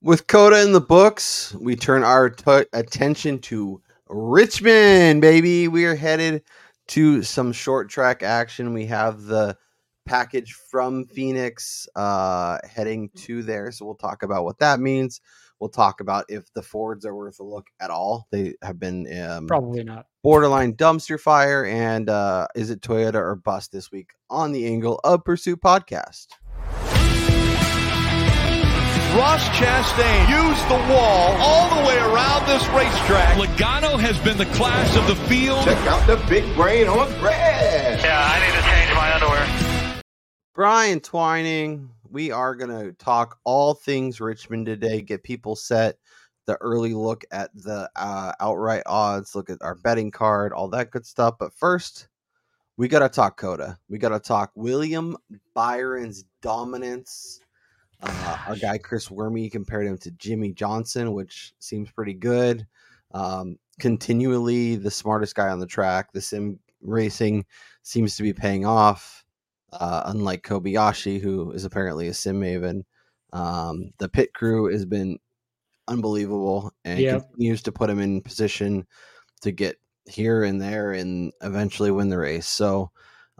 With Coda in the books, we turn our attention to Richmond, baby. We are headed to some short track action. We have the package from Phoenix heading to there. So we'll talk about what that means. We'll talk about if the Fords are worth a look at all. They have been probably not. Borderline dumpster fire. And is it Toyota or bust this week on the Angle of Pursuit podcast? Ross Chastain used the wall all the way around this racetrack. Logano has been the class of the field. Check out the big brain on Brad. Yeah, I need to change my underwear. Brian Twining, we are going to talk all things Richmond today, get people set, the early look at the outright odds, look at our betting card, all that good stuff. But first, we got to talk Coda. We got to talk William Byron's dominance. Our guy Chris Wormy compared him to Jimmy Johnson, which seems pretty good. Continually the smartest guy on the track. The sim racing seems to be paying off, unlike Kobayashi, who is apparently a sim maven. The pit crew has been unbelievable and continues to put him in position to get here and there and eventually win the race. So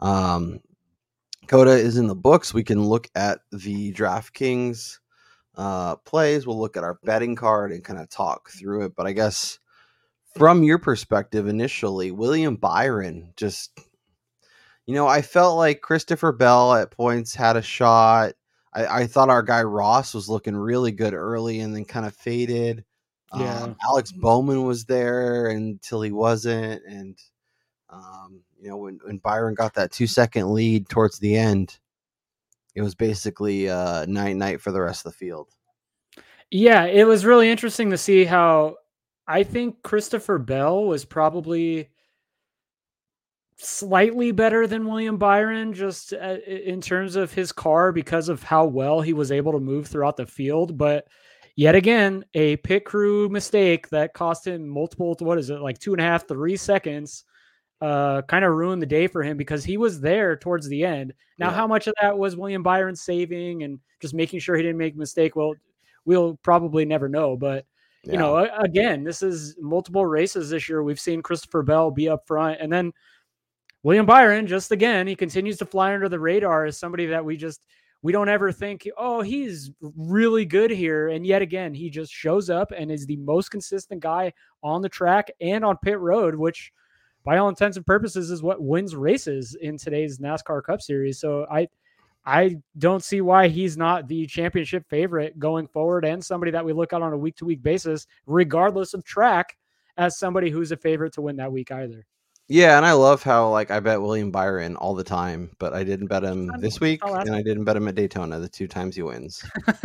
Coda is in the books. We can look at the DraftKings plays. We'll look at our betting card and kind of talk through it. But I guess from your perspective initially, William Byron just, I felt like Christopher Bell at points had a shot. I thought our guy Ross was looking really good early and then kind of faded. Alex Bowman was there until he wasn't. And, when Byron got that 2-second lead towards the end, it was basically night for the rest of the field. Yeah, it was really interesting to see how I think Christopher Bell was probably slightly better than William Byron just in terms of his car because of how well he was able to move throughout the field. But yet again, a pit crew mistake that cost him multiple, like 2.5, 3 seconds. Kind of ruined the day for him because he was there towards the end. Now, how much of that was William Byron saving and just making sure he didn't make a mistake? Well, we'll probably never know. But, again, this is multiple races this year. We've seen Christopher Bell be up front. And then William Byron, just again, he continues to fly under the radar as somebody that we don't ever think, oh, he's really good here. And yet again, he just shows up and is the most consistent guy on the track and on pit road, which by all intents and purposes is what wins races in today's NASCAR Cup Series. So I don't see why he's not the championship favorite going forward and somebody that we look at on a week-to-week basis, regardless of track, as somebody who's a favorite to win that week either. Yeah, and I love how I bet William Byron all the time, but I didn't bet him this week, and I didn't bet him at Daytona the 2 times he wins.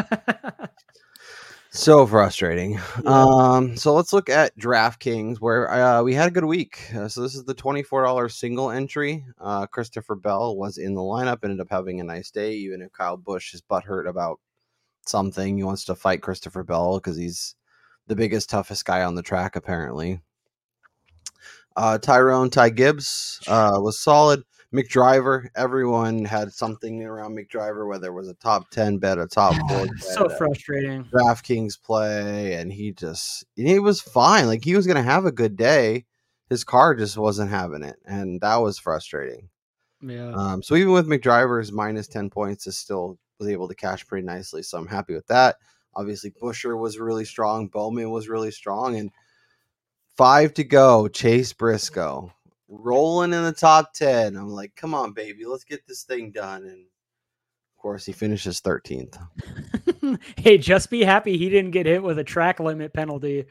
So frustrating. Yeah. So let's look at DraftKings, where we had a good week. So this is the $24 single entry. Christopher Bell was in the lineup, ended up having a nice day, even if Kyle Busch is butthurt about something. He wants to fight Christopher Bell because he's the biggest, toughest guy on the track, apparently. Ty Gibbs was solid. McDriver, everyone had something around McDriver, whether it was a top 10 bet, a top 4 bet, so frustrating DraftKings play, and he was fine. He was going to have a good day. His car just wasn't having it, and that was frustrating. Yeah. So even with McDriver's minus 10 points, is still was able to cash pretty nicely. So I'm happy with that. Obviously, Buescher was really strong. Bowman was really strong, and 5 to go. Chase Briscoe rolling in the top 10. I'm like, come on, baby, let's get this thing done. And of course, he finishes 13th. Hey, just be happy he didn't get hit with a track limit penalty.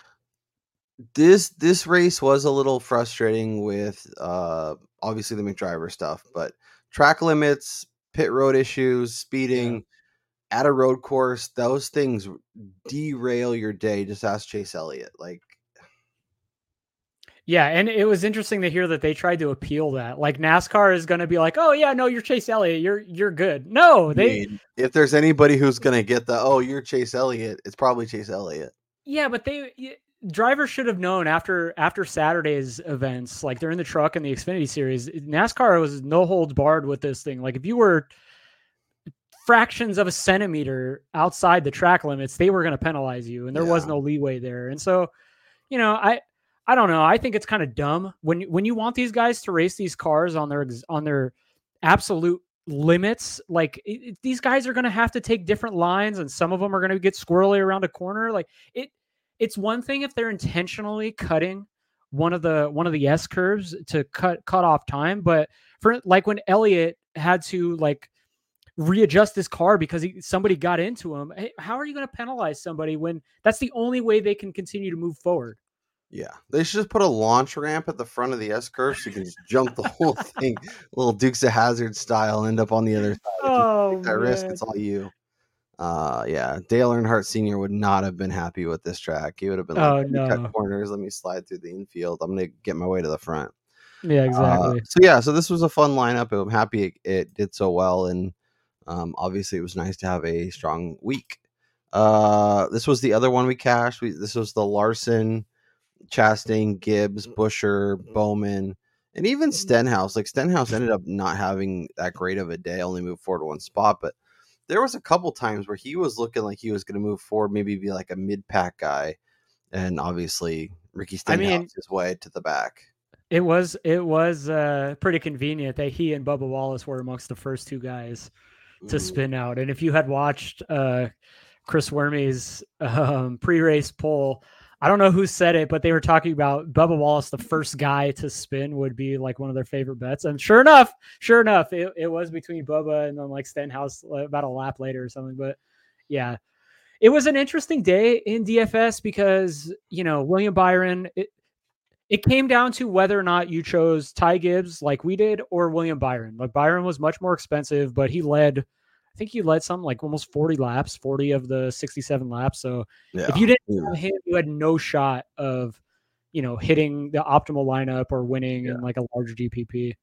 This race was a little frustrating with obviously the McDriver stuff, but track limits, pit road issues, speeding at a road course, those things derail your day. Just ask Chase Elliott. Yeah, and it was interesting to hear that they tried to appeal that. NASCAR is going to be like, "Oh yeah, no, you're Chase Elliott. You're good." No, if there's anybody who's going to get you're Chase Elliott, it's probably Chase Elliott. Yeah, but drivers should have known after Saturday's events, during the truck and the Xfinity Series, NASCAR was no holds barred with this thing. If you were fractions of a centimeter outside the track limits, they were going to penalize you, and there was no leeway there. And so, I don't know. I think it's kind of dumb when you want these guys to race these cars on their absolute limits. Like these guys are going to have to take different lines, and some of them are going to get squirrely around a corner. Like it's one thing if they're intentionally cutting one of the S curves to cut off time, but for like when Elliott had to like readjust his car because somebody got into him, how are you going to penalize somebody when that's the only way they can continue to move forward? Yeah, they should just put a launch ramp at the front of the S curve so you can just jump the whole thing, little Dukes of Hazzard style, end up on the other side. Oh, if you take that risk, it's all you. Yeah, Dale Earnhardt Sr. would not have been happy with this track. He would have been like, "Let me cut corners, let me slide through the infield. I'm going to get my way to the front." Yeah, exactly. So this was a fun lineup. I'm happy it did so well, and obviously it was nice to have a strong week. This was the other one we cashed. This was the Larson, Chastain, Gibbs, Buescher, Bowman, and even Stenhouse. Like Stenhouse ended up not having that great of a day, only moved forward one spot, but there was a couple times where he was looking like he was going to move forward, maybe be like a mid-pack guy, and obviously Ricky Stenhouse his way to the back. It was pretty convenient that he and Bubba Wallace were amongst the first two guys to spin out. And if you had watched Chris Wermey's pre-race poll, I don't know who said it, but they were talking about Bubba Wallace, the first guy to spin, would be like one of their favorite bets. And sure enough, it was between Bubba and then like Stenhouse about a lap later or something. But yeah, it was an interesting day in DFS because, William Byron, it came down to whether or not you chose Ty Gibbs like we did or William Byron. Like Byron was much more expensive, but he led something like almost 40 laps, 40 of the 67 laps. So if you didn't have him, you had no shot of, hitting the optimal lineup or winning in like a large GPP.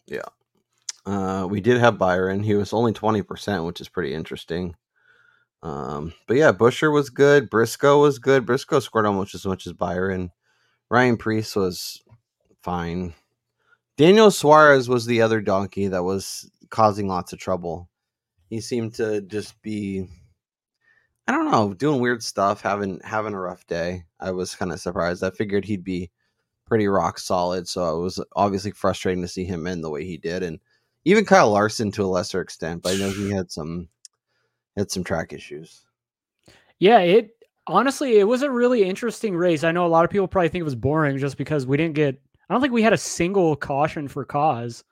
Yeah. We did have Byron. He was only 20%, which is pretty interesting. But yeah, Buescher was good. Briscoe was good. Briscoe scored almost as much as Byron. Ryan Preece was fine. Daniel Suarez was the other donkey that was causing lots of trouble. He seemed to just be, I don't know, doing weird stuff, having a rough day. I was kind of surprised. I figured he'd be pretty rock solid, so it was obviously frustrating to see him end the way he did. And even Kyle Larson to a lesser extent, but I know he had some track issues. Yeah, honestly, it was a really interesting race. I know a lot of people probably think it was boring just because I don't think we had a single caution for cause.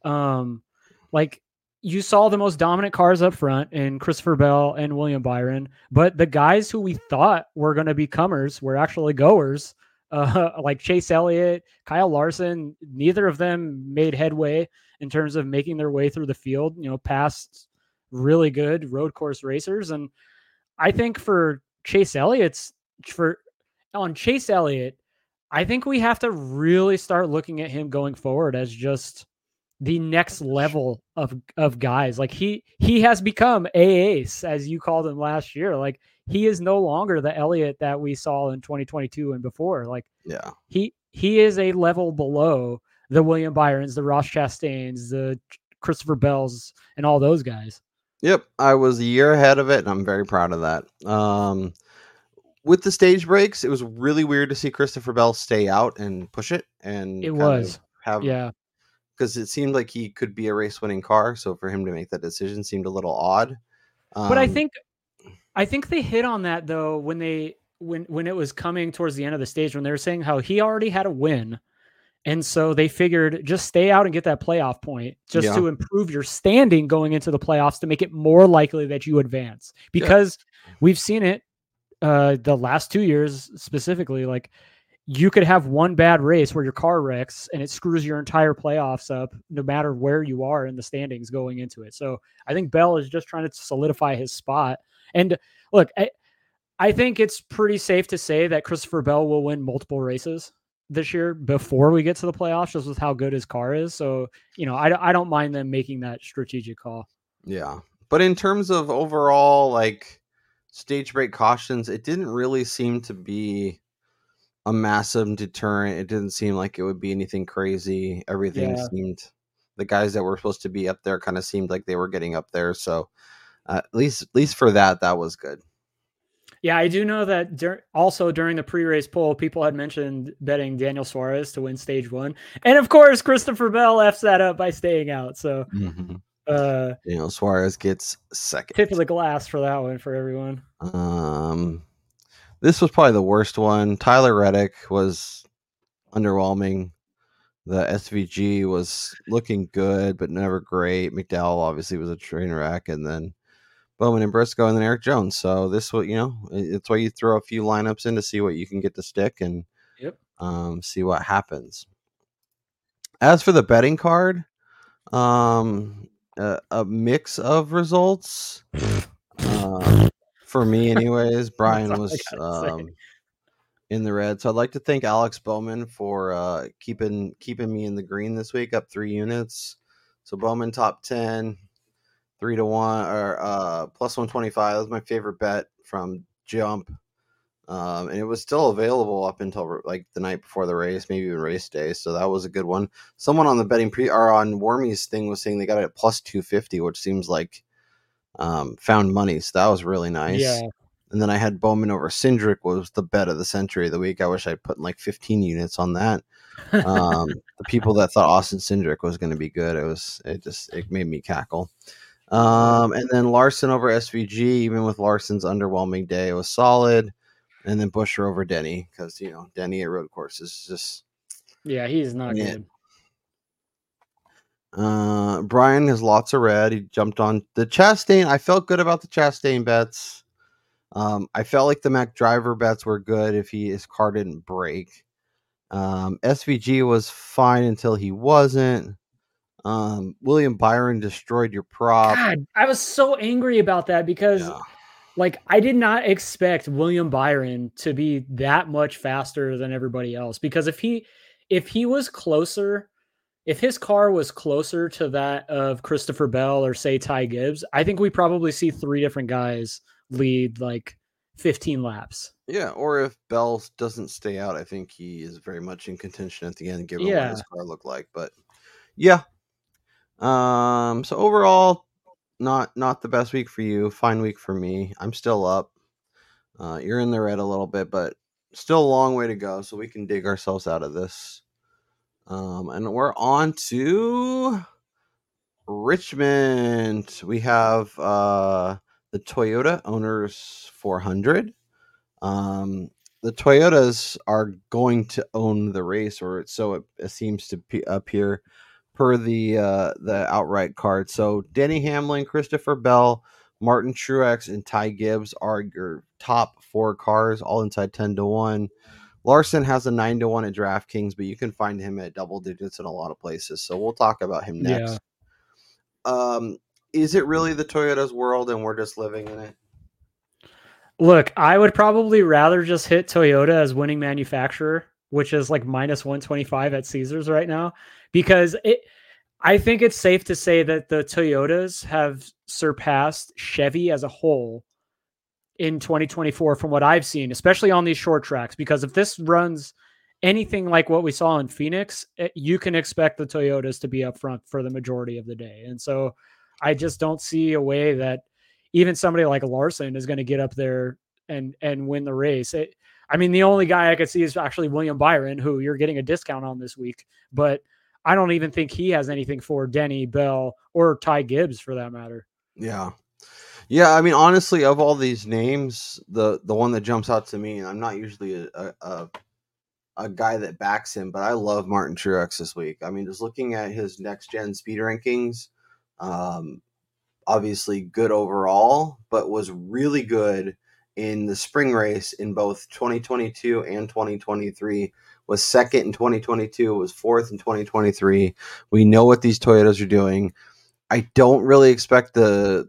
Like you saw the most dominant cars up front in Christopher Bell and William Byron, but the guys who we thought were going to be comers were actually goers. Like Chase Elliott, Kyle Larson, neither of them made headway in terms of making their way through the field, past really good road course racers. And I think for Chase Elliott, I think we have to really start looking at him going forward as just the next level of guys. Like he has become a ace, as you called him last year. Like he is no longer the Elliott that we saw in 2022 and before. Like he is a level below the William Byrons, the Ross Chastains, the Christopher Bells, and all those guys. Yep, I was a year ahead of it, and I'm very proud of that. With the stage breaks, it was really weird to see Christopher Bell stay out and push it, and because it seemed like he could be a race-winning car. So for him to make that decision seemed a little odd. But I think they hit on that though when it was coming towards the end of the stage, when they were saying how he already had a win. And so they figured just stay out and get that playoff point just to improve your standing going into the playoffs to make it more likely that you advance. Because we've seen it the last 2 years specifically, like you could have one bad race where your car wrecks and it screws your entire playoffs up no matter where you are in the standings going into it. So I think Bell is just trying to solidify his spot. And look, I think it's pretty safe to say that Christopher Bell will win multiple races this year before we get to the playoffs, just with how good his car is. So, I don't mind them making that strategic call. Yeah. But in terms of overall, like stage break cautions, it didn't really seem to be a massive deterrent. It didn't seem like it would be anything crazy. Everything seemed, the guys that were supposed to be up there kind of seemed like they were getting up there. So At least for that was good. Yeah, I do know that also during the pre-race poll, people had mentioned betting Daniel Suarez to win stage 1. And of course, Christopher Bell F's that up by staying out. So Daniel Suarez gets second. Tip of the glass for that one for everyone. This was probably the worst one. Tyler Reddick was underwhelming. The SVG was looking good, but never great. McDowell obviously was a train wreck, and then Bowman and Briscoe, and then Eric Jones. So this was, it's why you throw a few lineups in to see what you can get to stick and see what happens. As for the betting card, a mix of results. For me, anyways, Brian was in the red. So I'd like to thank Alex Bowman for keeping me in the green this week, up 3 units. So Bowman top 10, 3-1 or plus 125. That was my favorite bet from Jump. And it was still available up until like the night before the race, maybe even race day. So that was a good one. Someone on the betting or on Wormy's thing was saying they got it at plus 250, which seems like found money. So that was really nice. Yeah. And then I had Bowman over Cindric was the bet of the century of the week. I wish I'd put like 15 units on that. The people that thought Austin Cindric was going to be good, it made me cackle. And then Larson over SVG, even with Larson's underwhelming day, it was solid. And then Buescher over Denny, because Denny at road courses is just he's not good. Brian has lots of red. He jumped on the Chastain. I felt good about the Chastain bets. I felt like the Mac Driver bets were good if his car didn't break. SVG was fine until he wasn't. William Byron destroyed your prop. God, I was so angry about that because I did not expect William Byron to be that much faster than everybody else, because if he was closer, if his car was closer to that of Christopher Bell or say Ty Gibbs, I think we probably see 3 different guys lead like 15 laps. Yeah, or if Bell doesn't stay out, I think he is very much in contention at the end, given what his car looked like. But yeah. So overall, not the best week for you. Fine week for me. I'm still up. You're in the red a little bit, but still a long way to go, so we can dig ourselves out of this. And we're on to Richmond. We have the Toyota Owners 400. The Toyotas are going to own the race, or so it seems to appear per the outright card. So Denny Hamlin, Christopher Bell, Martin Truex, and Ty Gibbs are your top 4 cars, all inside 10-1. Larson has a 9-1 at DraftKings, but you can find him at double digits in a lot of places. So we'll talk about him next. Yeah. Is it really the Toyota's world and we're just living in it? Look, I would probably rather just hit Toyota as winning manufacturer, which is like minus 125 at Caesars right now, because I think it's safe to say that the Toyotas have surpassed Chevy as a whole in 2024 from what I've seen, especially on these short tracks, because if this runs anything like what we saw in Phoenix, you can expect the Toyotas to be up front for the majority of the day. And so I just don't see a way that even somebody like Larson is going to get up there and win the race. The only guy I could see is actually William Byron, who you're getting a discount on this week, but I don't even think he has anything for Denny, Bell, or Ty Gibbs for that matter. Yeah. Yeah, honestly, of all these names, the one that jumps out to me, and I'm not usually a guy that backs him, but I love Martin Truex this week. Just looking at his next-gen speed rankings, obviously good overall, but was really good in the spring race in both 2022 and 2023. Was second in 2022, was fourth in 2023. We know what these Toyotas are doing. I don't really expect the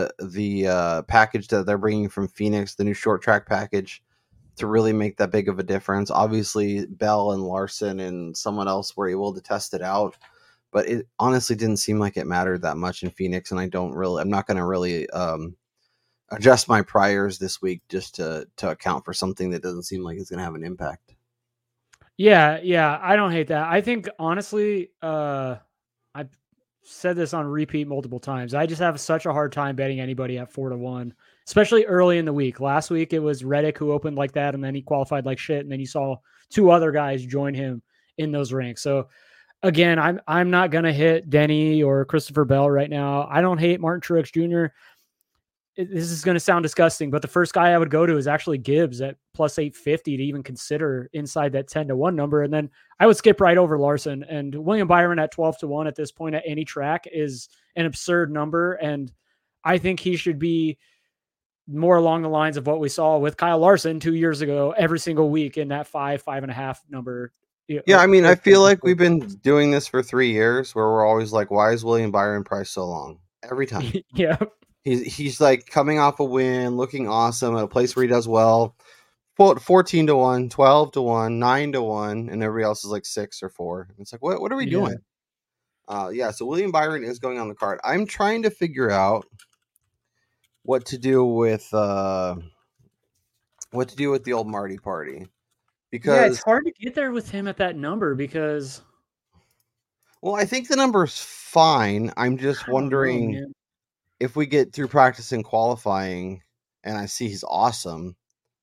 package that they're bringing from Phoenix, the new short track package, to really make that big of a difference. Obviously, Bell and Larson and someone else were able to test it out, but it honestly didn't seem like it mattered that much in Phoenix, and I'm not going to really adjust my priors this week just to account for something that doesn't seem like it's going to have an impact. Yeah, I don't hate that. I think honestly, said this on repeat multiple times. I just have such a hard time betting anybody at 4-1, especially early in the week. Last week it was Reddick who opened like that, and then he qualified like shit, and then you saw two other guys join him in those ranks. So again, I'm not gonna hit Denny or Christopher Bell right now. I don't hate Martin Truex Jr. This is going to sound disgusting, but the first guy I would go to is actually Gibbs at plus 850 to even consider inside that 10-1 number. And then I would skip right over Larson, and William Byron at 12-1 at this point at any track is an absurd number. And I think he should be more along the lines of what we saw with Kyle Larson 2 years ago, every single week in that 5.5 number. Yeah. I mean, I feel like we've been doing this for 3 years where we're always like, why is William Byron priced so long? Every time. Yeah. He's like coming off a win, looking awesome at a place where he does well. 14-1, 12-1, 9-1, and everybody else is like 6 or 4. It's like, what are we doing? So William Byron is going on the card. I'm trying to figure out what to do with the old Marty party, because it's hard to get there with him at that number because. Well, I think the number's fine. I'm just wondering. If we get through practice and qualifying and I see he's awesome,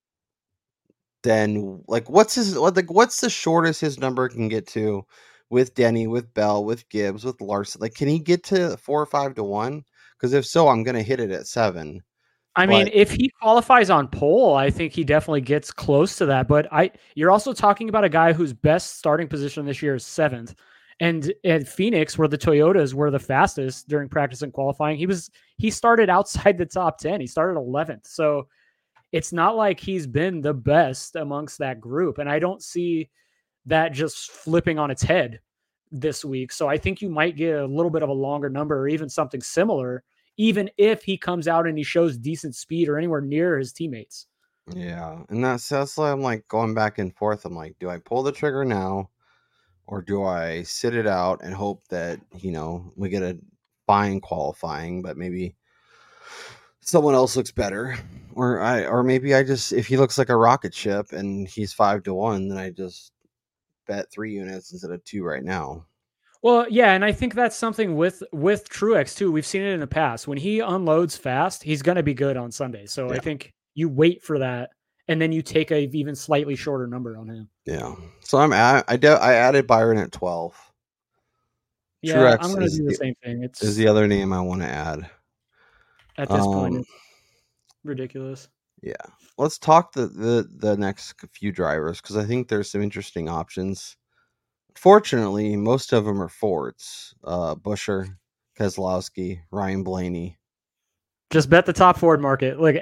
then like what's the shortest his number can get to with Denny, with Bell, with Gibbs, with Larson? Like, can he get to 4 or 5-1? Because if so, I'm gonna hit it at 7. I mean, if he qualifies on pole, I think he definitely gets close to that. But you're also talking about a guy whose best starting position this year is 7th. And at Phoenix, where the Toyotas were the fastest during practice and qualifying, he started outside the top 10. He started 11th. So it's not like he's been the best amongst that group. And I don't see that just flipping on its head this week. So I think you might get a little bit of a longer number or even something similar, even if he comes out and he shows decent speed or anywhere near his teammates. Yeah. And that's why I'm like going back and forth. I'm like, do I pull the trigger now? Or do I sit it out and hope that, we get a fine qualifying, but maybe someone else looks better? Or maybe I just, if he looks like a rocket ship and he's 5-1, then I just bet 3 units instead of 2 right now. Well, yeah, and I think that's something with Truex too. We've seen it in the past. When he unloads fast, he's going to be good on Sunday. So yeah. I think you wait for that. And then you take a even slightly shorter number on him. Yeah. So I added Byron at 12. Yeah, Truex I'm going to do the same thing. Is the other name I want to add. At this point, it's ridiculous. Yeah. Let's talk the next few drivers, because I think there's some interesting options. Fortunately, most of them are Fords. Buescher, Keselowski, Ryan Blaney. Just bet the top Ford market. Look,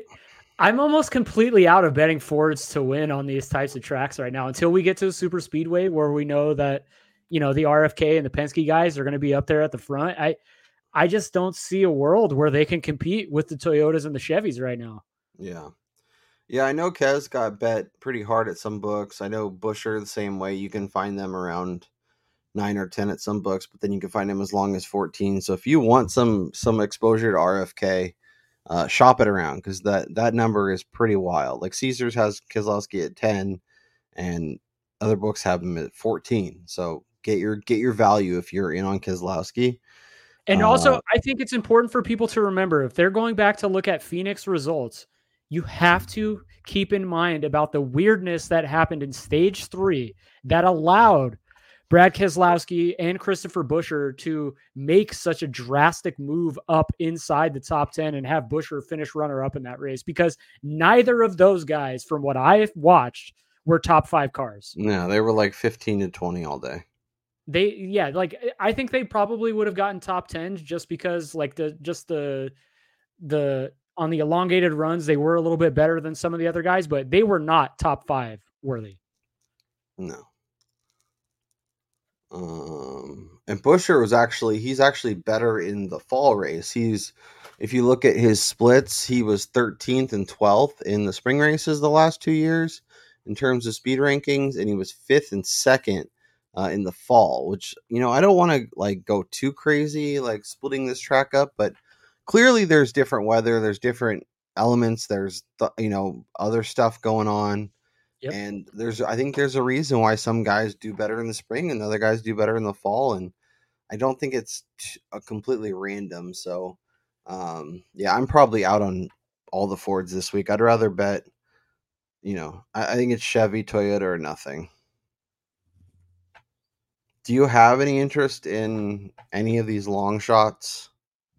I'm almost completely out of betting Fords to win on these types of tracks right now until we get to a super speedway where we know that, the RFK and the Penske guys are going to be up there at the front. I just don't see a world where they can compete with the Toyotas and the Chevys right now. Yeah. Yeah, I know Kez got bet pretty hard at some books. I know Buescher the same way. You can find them around 9 or 10 at some books, but then you can find them as long as 14. So if you want some exposure to RFK, shop it around, because that number is pretty wild. Like Caesars has Keselowski at 10, and other books have him at 14. So get your value if you're in on Keselowski. And also, I think it's important for people to remember, if they're going back to look at Phoenix results, you have to keep in mind about the weirdness that happened in stage 3 that allowed Brad Keselowski and Christopher Buescher to make such a drastic move up inside the top 10 and have Buescher finish runner-up in that race, because neither of those guys, from what I've watched, were top 5 cars. No, they were like 15-20 all day. I think they probably would have gotten top 10 just because the on the elongated runs, they were a little bit better than some of the other guys, but they were not top 5 worthy. No. And Buescher he's actually better in the fall race. If you look at his splits, he was 13th and 12th in the spring races the last 2 years in terms of speed rankings, and he was 5th and 2nd in the fall, which, I don't want to go too crazy, splitting this track up, but clearly there's different weather, there's different elements, there's other stuff going on. Yep. And I think there's a reason why some guys do better in the spring and other guys do better in the fall. And I don't think it's completely random. So, yeah, I'm probably out on all the Fords this week. I'd rather bet, I think it's Chevy, Toyota, or nothing. Do you have any interest in any of these long shots?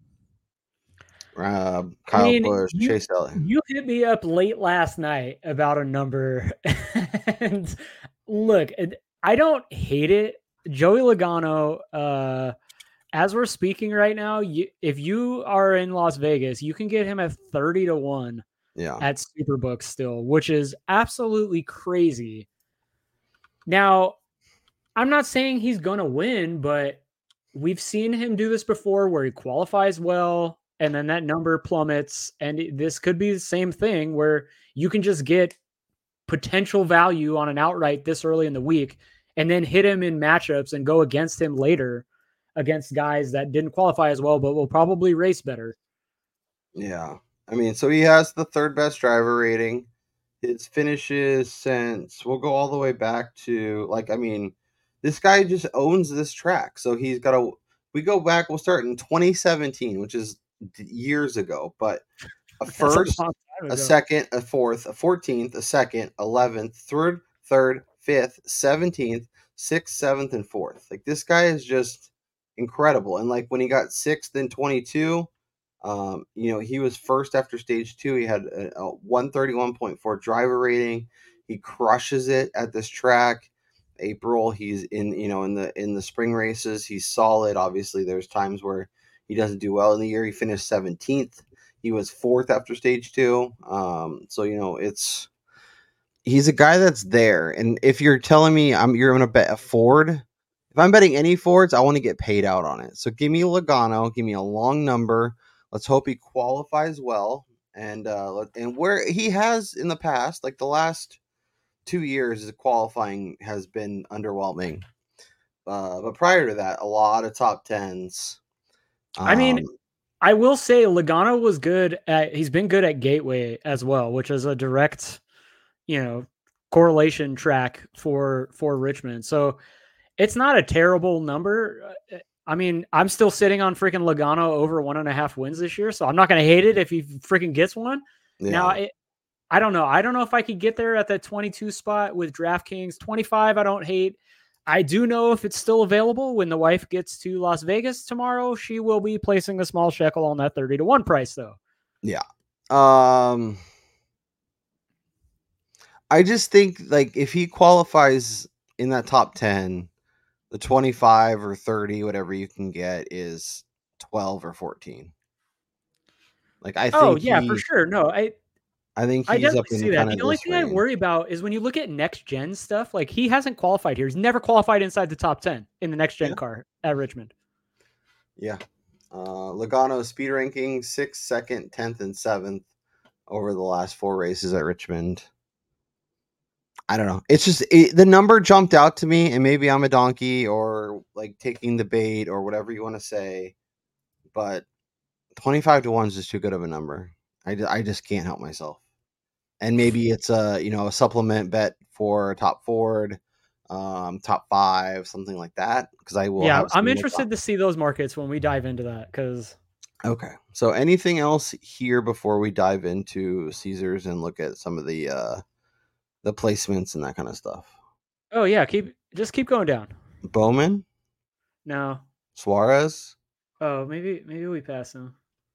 Kyle Busch, Chase Elliott. You hit me up late last night about a number, and look, I don't hate it. Joey Logano, as we're speaking right now, if you are in Las Vegas, you can get him at 30-1 at Superbooks still, which is absolutely crazy. Now, I'm not saying he's going to win, but we've seen him do this before where he qualifies well and then that number plummets. And this could be the same thing where you can just get potential value on an outright this early in the week and then hit him in matchups and go against him later against guys that didn't qualify as well, but will probably race better. Yeah. I mean, so he has the third best driver rating. His finishes since, we'll go all the way back to, this guy just owns this track. So he's got we go back, we'll start in 2017, which is years ago, but a first, a second, a fourth, a 14th, a second, 11th, third, 5th, 17th, 6th, 7th, and 4th. Like, this guy is just incredible. And like when he got 6th in 22, he was first after stage 2. He had a 131.4 driver rating. He crushes it at this track. April, he's in the spring races, he's solid. Obviously, there's times where he doesn't do well in the year. He finished 17th. He was 4th after stage 2. He's a guy that's there. And if you're telling me you're going to bet a Ford, if I'm betting any Fords, I want to get paid out on it. So give me Logano, give me a long number. Let's hope he qualifies well. And where he has in the past, like the last 2 years, his qualifying has been underwhelming. But prior to that, a lot of top 10s. I mean, I will say Logano was good he's been good at Gateway as well, which is a direct, correlation track for Richmond. So it's not a terrible number. I mean, I'm still sitting on freaking Logano over 1.5 wins this year, so I'm not going to hate it if he freaking gets one. Yeah. Now, I don't know. I don't know if I could get there at that 22 spot with DraftKings. 25, I don't hate. I do know if it's still available when the wife gets to Las Vegas tomorrow, she will be placing a small shekel on that 30-1 price, though. Yeah. I just think, like, if he qualifies in that top 10, the 25 or 30, whatever you can get, is 12 or 14. Like, I think for sure. No, I think he's up in see that. The only thing I worry about is when you look at next gen stuff, like he hasn't qualified here. He's never qualified inside the top 10 in the next gen car at Richmond. Yeah. Logano speed ranking 6th, 2nd, 10th, and 7th over the last 4 races at Richmond. I don't know. It's just the number jumped out to me, and maybe I'm a donkey or like taking the bait or whatever you want to say, but 25-1 is just too good of a number. I just can't help myself. And maybe it's a supplement bet for top Ford, top 5, something like that. Because I will. Yeah, I'm interested to see those markets when we dive into that. Because okay. So anything else here before we dive into Caesars and look at some of the placements and that kind of stuff? Oh yeah, keep going down. Bowman? No. Suarez? Oh, maybe we pass him.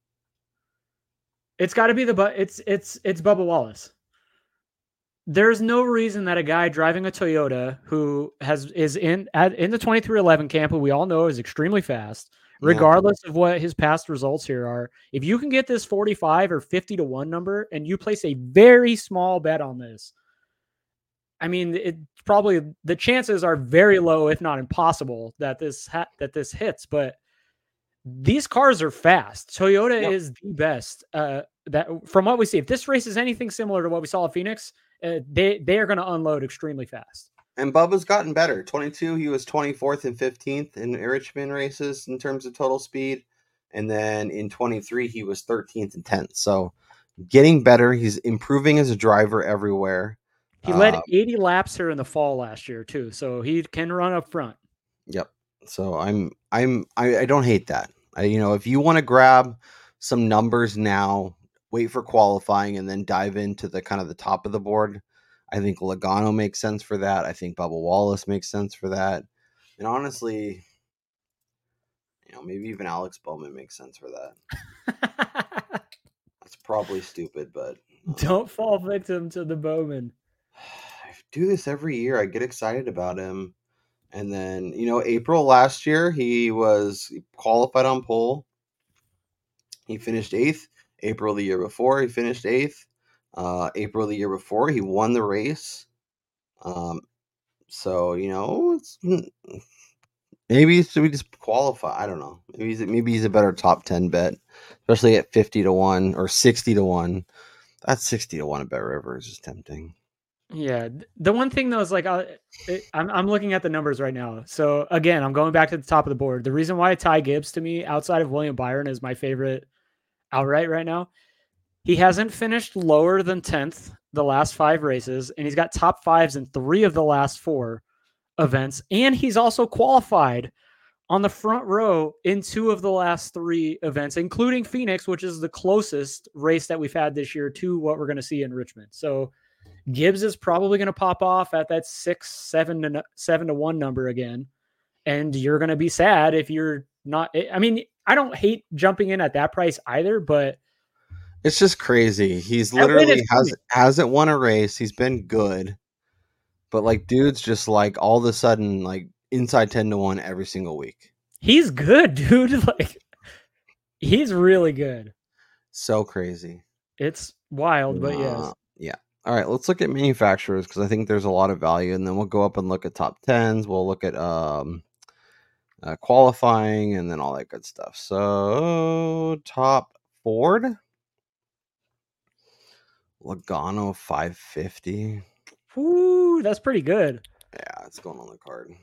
It's got to be it's Bubba Wallace. There's no reason that a guy driving a Toyota who is in the 2311 camp, who we all know is extremely fast, regardless of what his past results here are. If you can get this 45 or 50-1 number and you place a very small bet on this, I mean, it probably the chances are very low, if not impossible, that this hits. But these cars are fast. Toyota is the best. That from what we see, if this race is anything similar to what we saw at Phoenix, they are going to unload extremely fast. And Bubba's gotten better. 22, he was 24th and 15th in Richmond races in terms of total speed. And then in 23, he was 13th and 10th. So getting better. He's improving as a driver everywhere. He led 80 laps here in the fall last year, too. So he can run up front. Yep. So I don't hate that. If you want to grab some numbers now, wait for qualifying, and then dive into the kind of the top of the board. I think Logano makes sense for that. I think Bubba Wallace makes sense for that. And honestly, maybe even Alex Bowman makes sense for that. That's probably stupid, but don't fall victim to the Bowman. I do this every year. I get excited about him. And then, April last year, he was qualified on pole. He finished 8th. April the year before, he finished 8th. April the year before, he won the race. So, it's maybe we just qualify. I don't know. Maybe he's a better top 10 bet, especially at 50-1 or 60-1. That's 60-1 at Bet Rivers is tempting. Yeah, the one thing though is like I'm looking at the numbers right now. So again, I'm going back to the top of the board. The reason why Ty Gibbs to me, outside of William Byron, is my favorite outright right now. He hasn't finished lower than 10th the last 5 races, and he's got top 5s in 3 of the last 4 events, and he's also qualified on the front row in 2 of the last 3 events, including Phoenix, which is the closest race that we've had this year to what we're going to see in Richmond. So Gibbs is probably going to pop off at that 7-1 number again. And you're going to be sad if you're not. I mean, I don't hate jumping in at that price either, but it's just crazy. He's literally hasn't won a race. He's been good, but like dude's just like all of a sudden like inside 10-1 every single week. He's good, dude. Like he's really good. So crazy. It's wild, but yes. Yeah. All right, let's look at manufacturers because I think there's a lot of value, and then we'll go up and look at top 10s. We'll look at qualifying and then all that good stuff. So top Ford, Logano 550. Ooh, that's pretty good. Yeah, it's going on the card.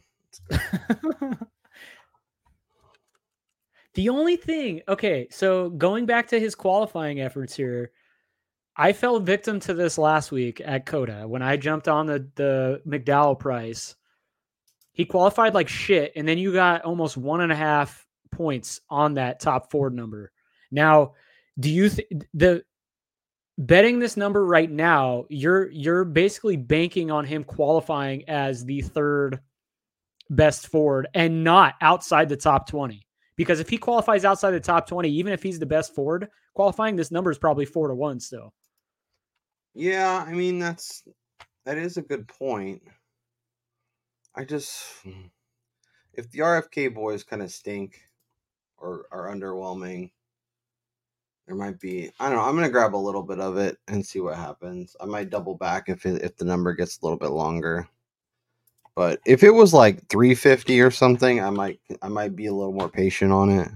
The only thing, okay, so going back to his qualifying efforts here, I fell victim to this last week at COTA when I jumped on the McDowell price. He qualified like shit, and then you got almost 1.5 points on that top Ford number. Now, do you the betting this number right now? You're basically banking on him qualifying as the 3rd best Ford and not outside the top 20. Because if he qualifies outside the top 20, even if he's the best Ford qualifying, this number is probably 4-1 still. Yeah, I mean that is a good point. If the RFK boys kind of stink or are underwhelming, there might be, I don't know, I'm going to grab a little bit of it and see what happens. I might double back if the number gets a little bit longer. But if it was like 350 or something, I might be a little more patient on it.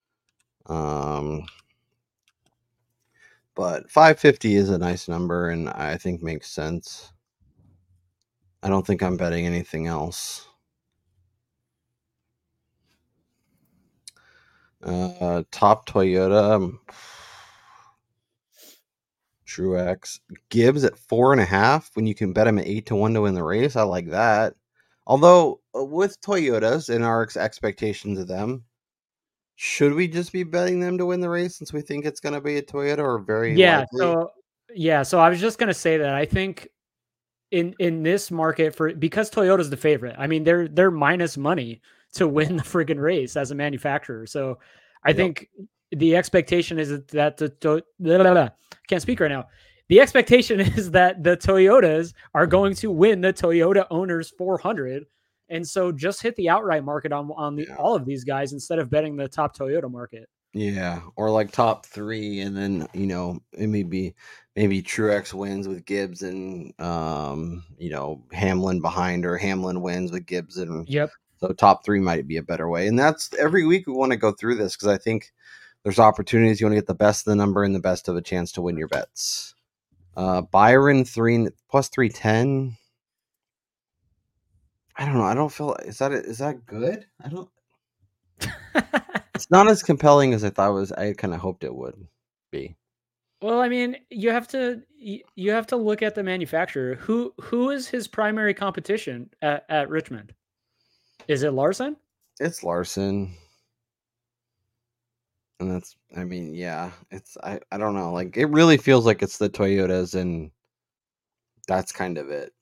But 550 is a nice number and I think makes sense. I don't think I'm betting anything else. Top Toyota, Truex, Gibbs at 4.5 when you can bet him at 8-1 to win the race. I like that. Although with Toyotas and our expectations of them, should we just be betting them to win the race since we think it's going to be a Toyota or very likely? So I was just going to say that I think in this market because Toyota's the favorite. I mean, they're minus money to win the friggin' race as a manufacturer. So I think the expectation is that can't speak right now. The expectation is that the Toyotas are going to win the Toyota Owners 400. And so just hit the outright market on all of these guys instead of betting the top Toyota market. Yeah, or like top 3, and then it maybe Truex wins with Gibbs and Hamlin behind, or Hamlin wins with Gibbs and yep. So top 3 might be a better way, and that's every week we want to go through this because I think there's opportunities. You want to get the best of the number and the best of a chance to win your bets. Byron 3 plus 310. I don't know. I don't feel is that good? I don't. It's not as compelling as I thought it was. I kind of hoped it would be. Well, I mean, you have to look at the manufacturer. Who is his primary competition at Richmond? Is it Larson? It's Larson. And that's, I mean, yeah, it's, I don't know. Like, it really feels like it's the Toyotas, and that's kind of it.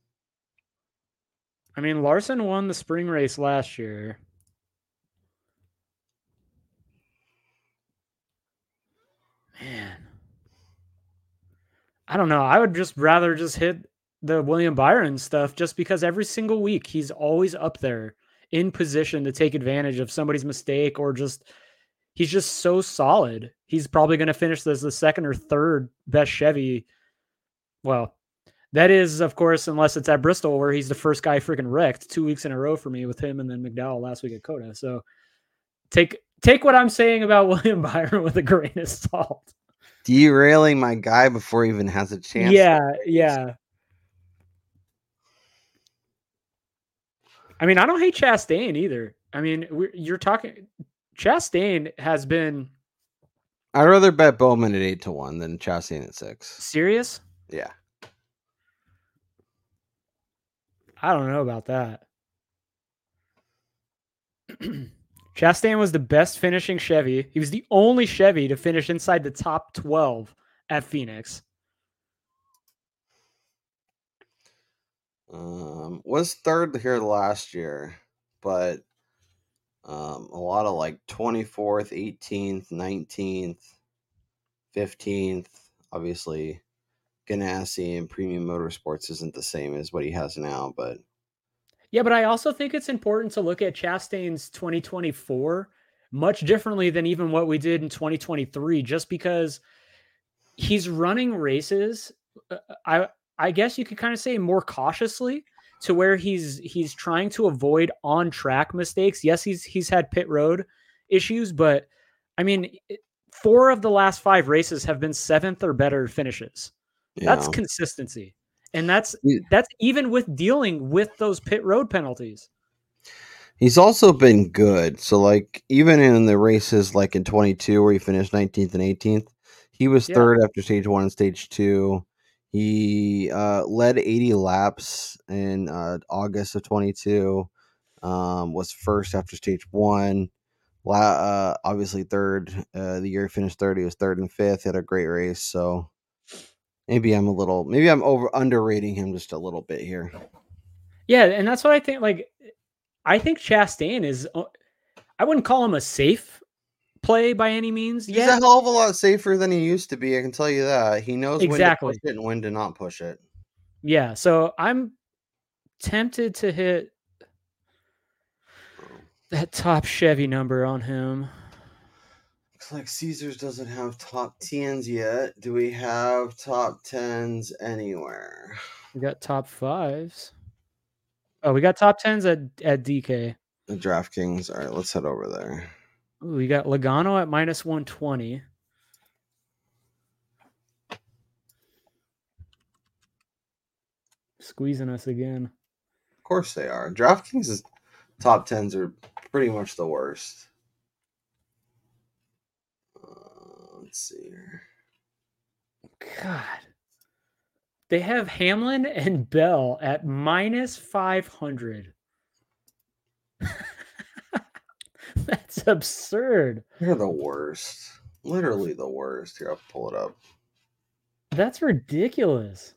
I mean, Larson won the spring race last year. Man. I don't know. I would just rather just hit the William Byron stuff just because every single week he's always up there in position to take advantage of somebody's mistake, or just he's just so solid. He's probably going to finish as the second or third best Chevy. Well, that is, of course, unless it's at Bristol where he's the first guy freaking wrecked 2 weeks in a row for me with him and then McDowell last week at Coda. So take what I'm saying about William Byron with a grain of salt. Derailing my guy before he even has a chance. Yeah. I mean, I don't hate Chastain either. I mean, you're talking Chastain has been. I'd rather bet Bowman at 8-1 than Chastain at 6. Serious? Yeah. I don't know about that. Chastain was the best finishing Chevy. He was the only Chevy to finish inside the top 12 at Phoenix. Was third here last year, but a lot of like 24th, 18th, 19th, 15th. Obviously, Ganassi and Premium Motorsports isn't the same as what he has now, but yeah, but I also think it's important to look at Chastain's 2024 much differently than even what we did in 2023, just because he's running races. I guess you could kind of say more cautiously, to where he's trying to avoid on track mistakes. Yes, he's had pit road issues, but I mean, 4 of the last 5 races have been 7th or better finishes. Yeah. That's consistency. And that's even with dealing with those pit road penalties. He's also been good. So like even in the races like in 22 where he finished 19th and 18th, he was third after stage 1 and stage 2. He led 80 laps in August of 22. Was first after stage 1. Obviously third. The year he finished third. He was third and fifth. Had a great race. So maybe I'm underrating him just a little bit here. Yeah, and that's what I think. Like, I think Chastain is. I wouldn't call him a safe play by any means. He's a hell of a lot safer than he used to be. I can tell you that. He knows exactly when to push it and when to not push it. Yeah, so I'm tempted to hit that top Chevy number on him. Looks like Caesars doesn't have top 10s yet. Do we have top 10s anywhere? We got top 5s. Oh, we got top 10s at DK. The DraftKings. All right, let's head over there. Ooh, we got Logano at -120. Squeezing us again. Of course they are. DraftKings' top 10s are pretty much the worst. Let's see here. God. They have Hamlin and Bell at -500. That's absurd. They're the worst. Literally the worst. Here, I'll pull it up. That's ridiculous.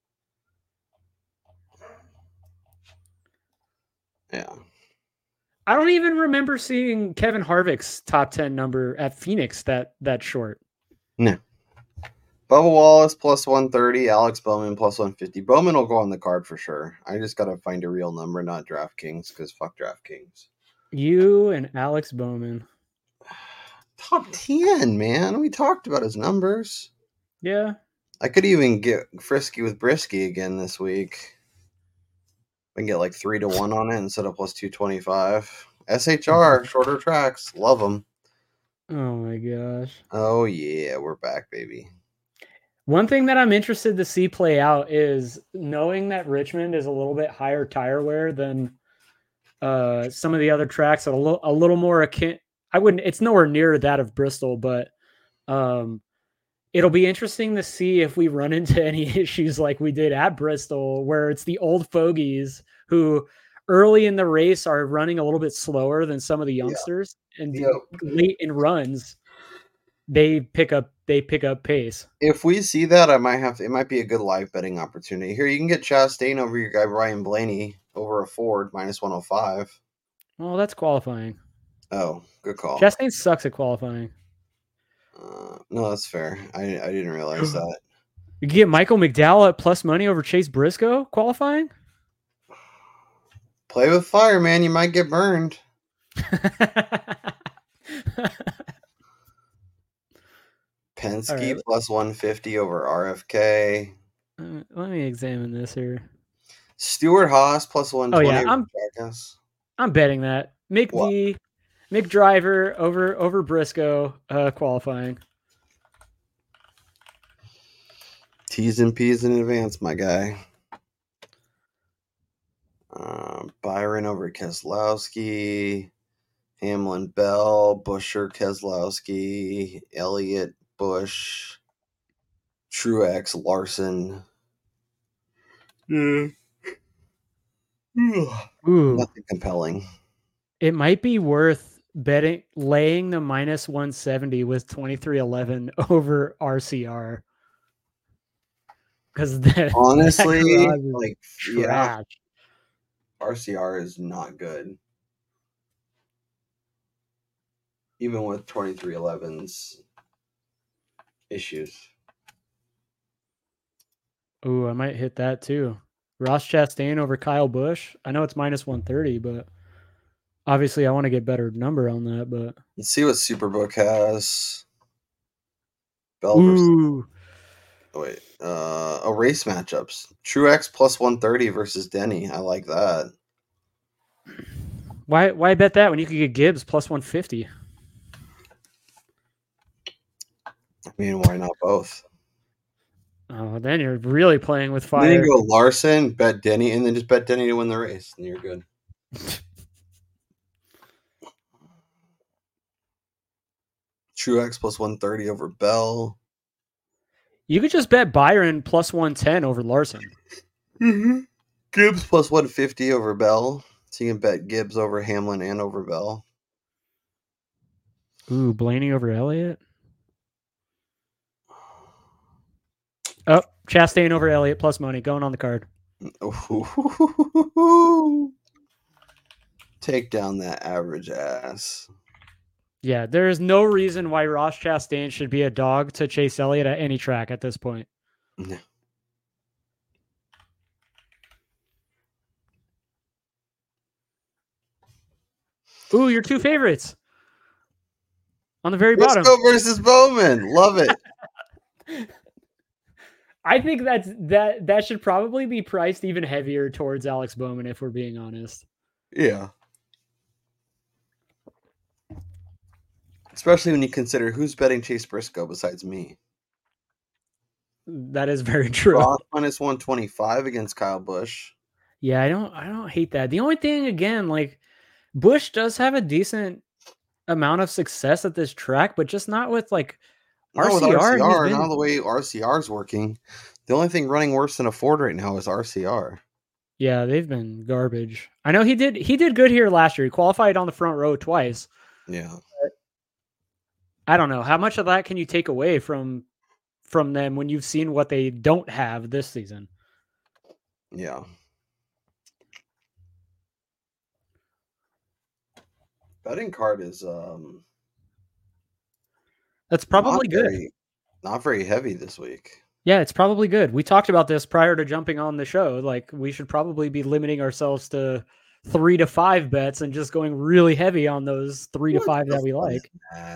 Yeah. I don't even remember seeing Kevin Harvick's top 10 number at Phoenix that short. No. Bubba Wallace +130, Alex Bowman +150. Bowman will go on the card for sure. I just got to find a real number, not DraftKings, because fuck DraftKings. You and Alex Bowman. Top 10, man. We talked about his numbers. Yeah. I could even get frisky with Brisky again this week. I can get like 3-1 on it instead of +225. SHR, shorter tracks. Love them. Oh my gosh. Oh yeah, we're back, baby. One thing that I'm interested to see play out is knowing that Richmond is a little bit higher tire wear than some of the other tracks, a little more akin. It's nowhere near that of Bristol, but it'll be interesting to see if we run into any issues like we did at Bristol, where it's the old fogies who early in the race are running a little bit slower than some of the youngsters, and Yep. late in runs, they pick up pace. If we see that, it might be a good live betting opportunity. Here, you can get Chastain over your guy Ryan Blaney over a Ford -105. Well, that's qualifying. Oh, good call. Chastain sucks at qualifying. No, that's fair. I didn't realize that. You can get Michael McDowell at plus money over Chase Briscoe qualifying. Play with fire, man. You might get burned. Penske right. +150 over RFK. Let me examine this here. Stewart Haas +120. Oh yeah, over Jackass. I'm betting that Mick Driver over Briscoe qualifying. T's and P's in advance, my guy. Byron over Keselowski. Hamlin, Bell, Buescher, Keselowski, Elliott, Busch, Truex, Larson. Ooh. Nothing compelling. It might be worth laying the -170 with 2311 over RCR. Because honestly, like trash. RCR is not good. Even with 2311's issues. Ooh, I might hit that too. Ross Chastain over Kyle Busch. I know it's -130, but obviously I want to get better number on that. But let's see what Superbook has. Bell Ooh. versus race matchups. Truex +130 versus Denny. I like that. Why bet that when you could get Gibbs +150? I mean, why not both? Oh, then you're really playing with fire. Then you go Larson, bet Denny, and then just bet Denny to win the race, and you're good. Truex +130 over Bell. You could just bet Byron +110 over Larson. Mm-hmm. Gibbs +150 over Bell. So you can bet Gibbs over Hamlin and over Bell. Ooh, Blaney over Elliott. Oh, Chastain over Elliott plus money going on the card. Take down that average ass. Yeah, there is no reason why Ross Chastain should be a dog to Chase Elliott at any track at this point. No. Ooh, your two favorites. On the very bottom. Briscoe versus Bowman. Love it. I think that should probably be priced even heavier towards Alex Bowman, if we're being honest. Yeah. Especially when you consider who's betting Chase Briscoe besides me. That is very true. Ross -125 against Kyle Busch. Yeah, I don't hate that. The only thing, again, like Busch does have a decent amount of success at this track, but just not with like RCR. RCR, not the way RCR is working. The only thing running worse than a Ford right now is RCR. Yeah, they've been garbage. I know he did good here last year. He qualified on the front row twice. Yeah. But I don't know. How much of that can you take away from them when you've seen what they don't have this season? Yeah. Betting card is that's probably good. Not very heavy this week. Yeah, it's probably good. We talked about this prior to jumping on the show. Like, we should probably be limiting ourselves to 3 to 5 bets and just going really heavy on those 3 to 5 that we like.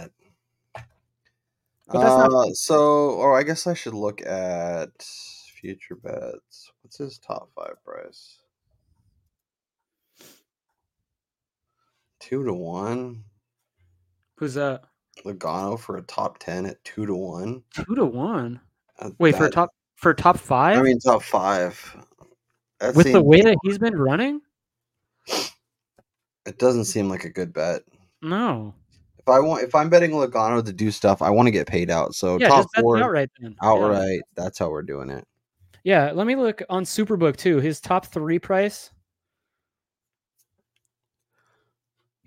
But that's not so. I guess I should look at future bets. What's his top 5 price? 2 to 1. Who's that? Logano for a top 10 at 2 to 1. 2 to 1. Wait, for top 5? I mean, top 5. With the way that he's been running, it doesn't seem like a good bet. No. If I'm betting Logano to do stuff, I want to get paid out. So yeah, top just bet 4 outright then. Outright. Yeah. That's how we're doing it. Yeah, let me look on Superbook too. His top 3 price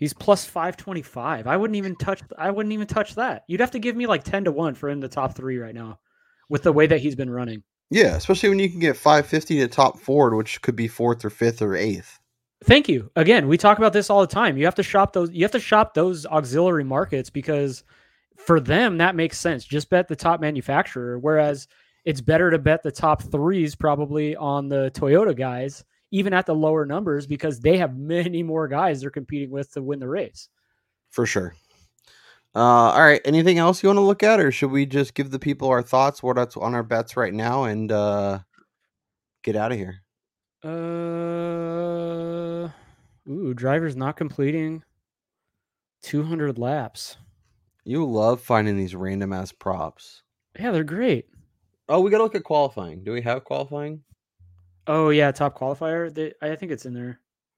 He's plus 525. I wouldn't even touch that. You'd have to give me like 10-1 for him to top 3 right now with the way that he's been running. Yeah, especially when you can get 550 to top forward, which could be 4th or 5th or 8th. Thank you. Again, we talk about this all the time. You have to shop those auxiliary markets because for them that makes sense. Just bet the top manufacturer, whereas it's better to bet the top 3s probably on the Toyota guys, even at the lower numbers, because they have many more guys they're competing with to win the race. For sure. All right. Anything else you want to look at, or should we just give the people our thoughts, what's on our bets right now, and get out of here? Drivers not completing 200 laps. You love finding these random ass props. Yeah, they're great. Oh, we got to look at qualifying. Do we have qualifying? Oh, yeah, top qualifier. I think it's in there.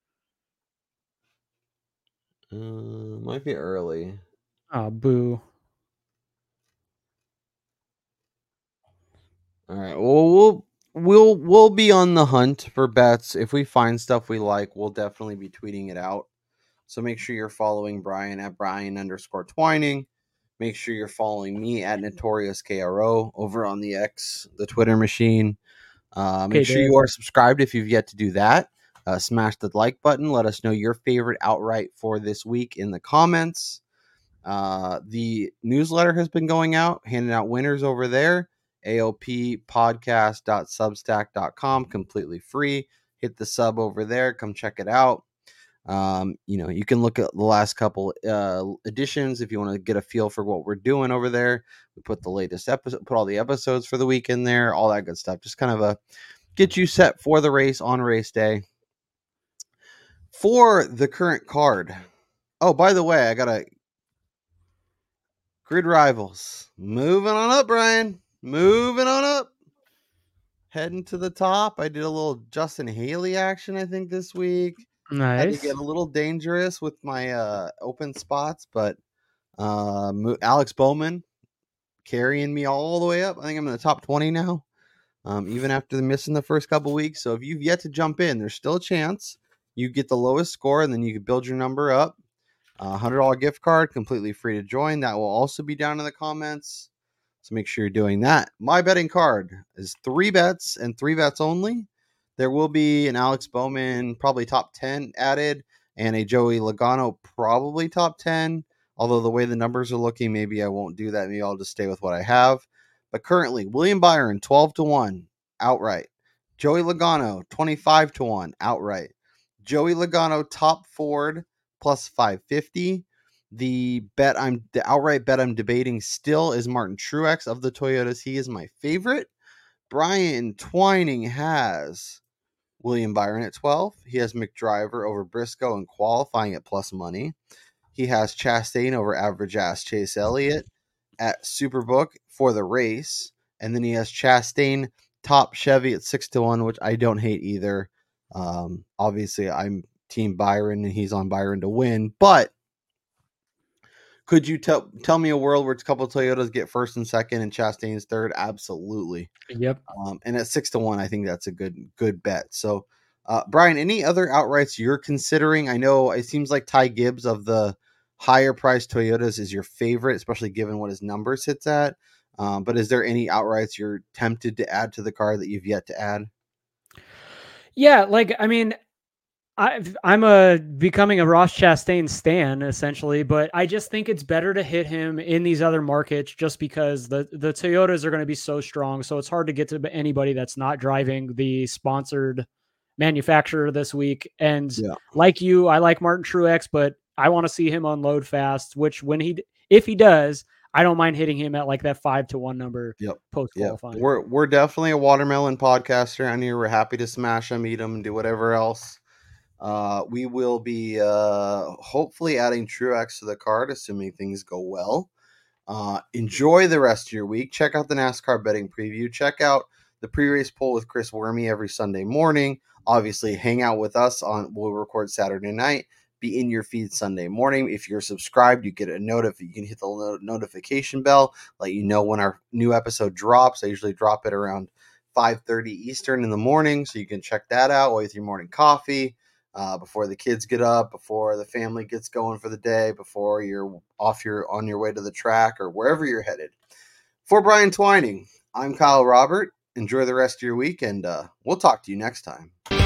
Might be early. Oh, boo. All right. Well, we'll be on the hunt for bets. If we find stuff we like, we'll definitely be tweeting it out. So make sure you're following Brian at Brian_Twining. Make sure you're following me at NotoriousKRO over on the X, the Twitter machine. Make sure you are subscribed if you've yet to do that. Smash the like button. Let us know your favorite outright for this week in the comments. The newsletter has been going out, handing out winners over there. AOPpodcast.substack.com, completely free. Hit the sub over there. Come check it out. You can look at the last couple editions if you want to get a feel for what we're doing over there. We put the latest episode, put all the episodes for the week in there, all that good stuff. Just kind of get you set for the race on race day. For the current card. Oh, by the way, I got a Grid Rivals. Moving on up, Brian. Moving on up. Heading to the top. I did a little Justin Haley action, I think, this week. Nice. Had to get a little dangerous with my open spots, but Alex Bowman carrying me all the way up. I think I'm in the top 20 now, even after missing the first couple weeks. So if you've yet to jump in, there's still a chance. You get the lowest score, and then you can build your number up. $100 gift card, completely free to join. That will also be down in the comments. So make sure you're doing that. My betting card is 3 bets and 3 bets only. There will be an Alex Bowman probably top 10 added and a Joey Logano probably top 10. Although the way the numbers are looking, maybe I won't do that. Maybe I'll just stay with what I have. But currently, William Byron 12-1 outright. Joey Logano 25-1 outright. Joey Logano top Ford plus 550. The outright bet I'm debating still is Martin Truex of the Toyotas. He is my favorite. Brian Twining has William Byron at 12. He has McDriver over Briscoe in qualifying at plus money. He has Chastain over average ass Chase Elliott at Superbook for the race. And then he has Chastain top Chevy at 6-1, which I don't hate either. Obviously, I'm team Byron, and he's on Byron to win. But could you tell me a world where a couple of Toyotas get first and second and Chastain's third? Absolutely. Yep. And at 6-1, I think that's a good bet. So, Brian, any other outrights you're considering? I know it seems like Ty Gibbs of the higher priced Toyotas is your favorite, especially given what his number sits at. But is there any outrights you're tempted to add to the card that you've yet to add? Yeah, I'm becoming a Ross Chastain stan essentially, but I just think it's better to hit him in these other markets just because the Toyotas are going to be so strong. So it's hard to get to anybody that's not driving the sponsored manufacturer this week. And like you, I like Martin Truex, but I want to see him unload fast, which if he does, I don't mind hitting him at like that 5-1 number post qualifying. We're definitely a watermelon podcast around here. We're happy to smash them, eat them, and do whatever else. We will be hopefully adding Truex to the card, assuming things go well. Enjoy the rest of your week. Check out the NASCAR betting preview. Check out the pre-race poll with Chris Wormy every Sunday morning. Obviously, hang out with us we'll record Saturday night. Be in your feed Sunday morning. If you're subscribed, you get a you can hit the notification bell, let you know when our new episode drops. I usually drop it around 5:30 Eastern in the morning, so you can check that out with your morning coffee. before the kids get up, before the family gets going for the day, before you're on your way to the track or wherever you're headed. For Brian Twining, I'm Kyle Robert. Enjoy the rest of your week, and we'll talk to you next time.